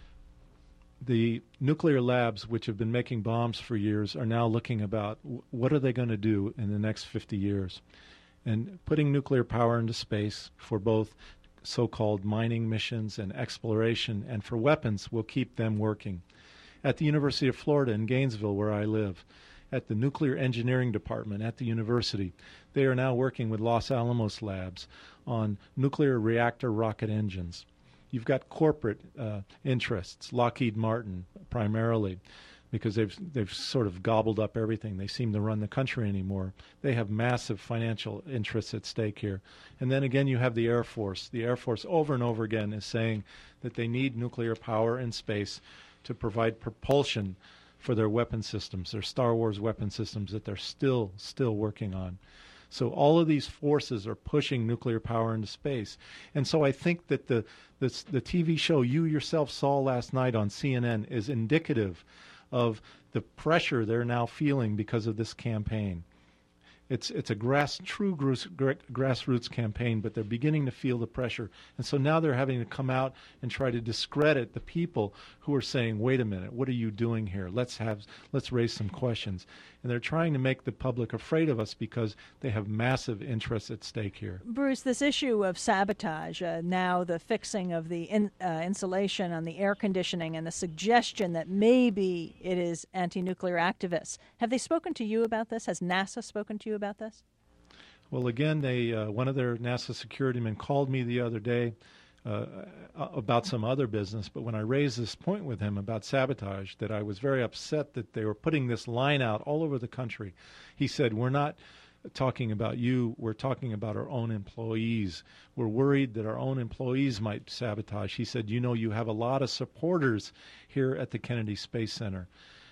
The nuclear labs, which have been making bombs for years, are now looking about what are they going to do in the next fifty years. And putting nuclear power into space for both so-called mining missions and exploration and for weapons will keep them working. At the University of Florida in Gainesville, where I live, at the Nuclear Engineering Department at the university, they are now working with Los Alamos Labs on nuclear reactor rocket engines. You've got corporate uh, interests, Lockheed Martin primarily, because they've they've sort of gobbled up everything. They seem to run the country anymore. They have massive financial interests at stake here. And then again, you have the Air Force. The Air Force over and over again is saying that they need nuclear power in space to provide propulsion for their weapon systems, their Star Wars weapon systems that they're still still working on. So all of these forces are pushing nuclear power into space. And so I think that the, the, the T V show you yourself saw last night on C N N is indicative of the pressure they're now feeling because of this campaign. It's it's a grass true grass, grassroots campaign, but they're beginning to feel the pressure. And so now they're having to come out and try to discredit the people who are saying, wait a minute, what are you doing here? Let's have let's raise some questions. And they're trying to make the public afraid of us because they have massive interests at stake here. Bruce, this issue of sabotage, uh, now the fixing of the in, uh, insulation on the air conditioning and the suggestion that maybe it is anti-nuclear activists. Have they spoken to you about this? Has NASA spoken to you about this? Well, again, they uh, one of their NASA security men called me the other day uh, about some other business, but when I raised this point with him about sabotage, that I was very upset that they were putting this line out all over the country, he said, we're not talking about you, we're talking about our own employees. We're worried that our own employees might sabotage. He said, you know, you have a lot of supporters here at the Kennedy Space Center.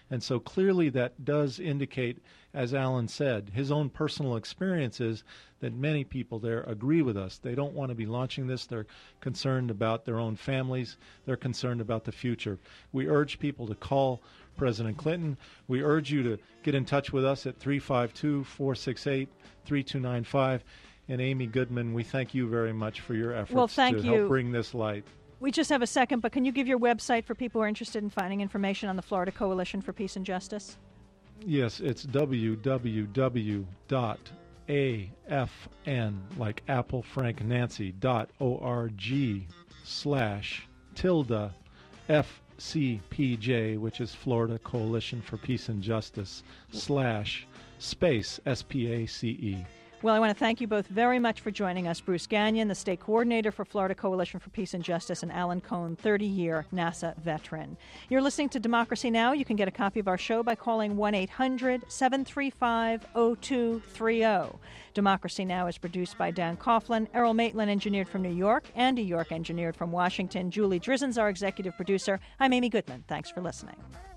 And so clearly that does indicate, as Alan said, his own personal experiences, that many people there agree with us. They don't want to be launching this. They're concerned about their own families. They're concerned about the future. We urge people to call President Clinton. We urge you to get in touch with us at three five two, four six eight, three two nine five. And Amy Goodman, we thank you very much for your efforts well, thank to you. help bring this light. We just have a second, but can you give your website for people who are interested in finding information on the Florida Coalition for Peace and Justice? Yes, it's w w w dot a f n, like Apple, Frank, Nancy, dot org slash tilde F C P J, which is Florida Coalition for Peace and Justice, slash space, S P A C E. Well, I want to thank you both very much for joining us. Bruce Gagnon, the state coordinator for Florida Coalition for Peace and Justice, and Alan Cohn, thirty-year NASA veteran. You're listening to Democracy Now! You can get a copy of our show by calling one eight hundred, seven three five, zero two three zero. Democracy Now! Is produced by Dan Coughlin, Errol Maitland engineered from New York, Andy York engineered from Washington, Julie Drizen's our executive producer. I'm Amy Goodman. Thanks for listening.